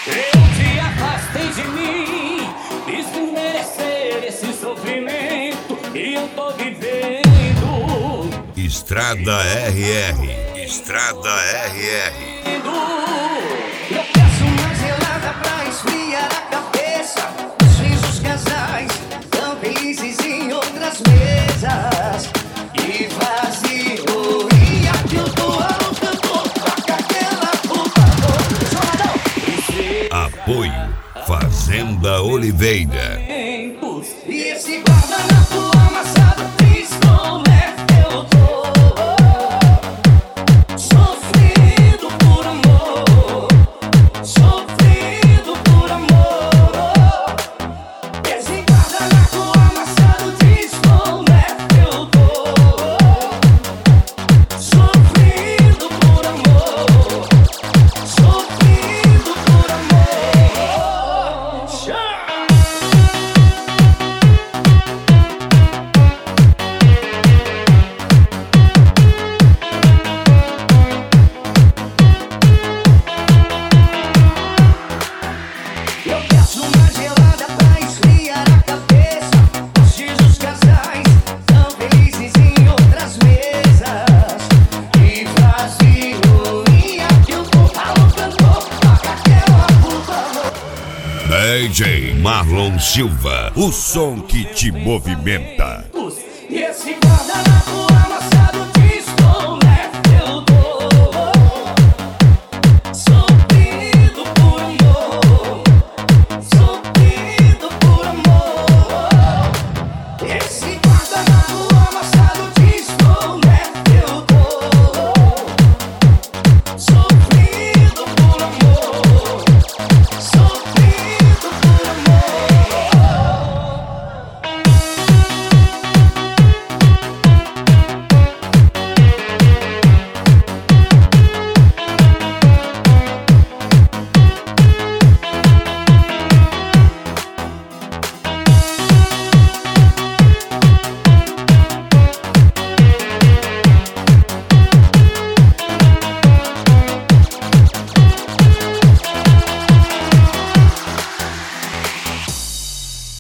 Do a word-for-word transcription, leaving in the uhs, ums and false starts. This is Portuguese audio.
Eu te afastei de mim, fiz por merecer esse sofrimento e eu tô vivendo. Estrada R R, Estrada R R. Eu peço uma gelada pra esfriar a cabeça. Os risos casais tão felizes em outras mesas. E vazio, e aqui eu tô ao cantor, toca aquela puta boa. Apoio Fazenda Oliveira. E esse guardanapo amassado fiz com leve eu tô sofrendo por amor, sofrendo por amor. Esse guardanapo amassado fiz com leve eu tô sofrendo por amor, sofrendo por amor. Chama! Eu peço uma gelada pra esfriar a cabeça. Os dias dos casais tão felizes em outras mesas. E vazio, e aqui eu tô ao cantor, toca aquela puta. D J Marlon Silva, o som que te movimenta.